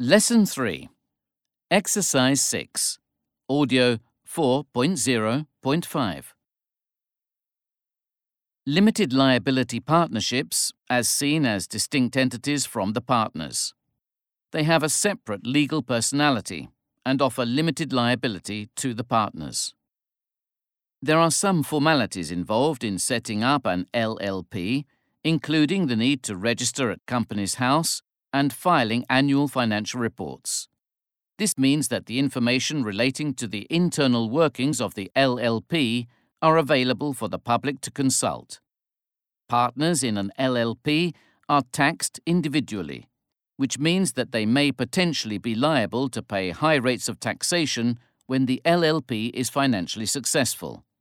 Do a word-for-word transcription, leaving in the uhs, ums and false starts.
Lesson three. Exercise six. Audio four point zero point five. Limited liability partnerships as seen as distinct entities from the partners. They have a separate legal personality and offer limited liability to the partners. There are some formalities involved in setting up an L L P, including the need to register at Companies House and filing annual financial reports. This means that the information relating to the internal workings of the L L P are available for the public to consult. Partners in an L L P are taxed individually, which means that they may potentially be liable to pay high rates of taxation when the L L P is financially successful.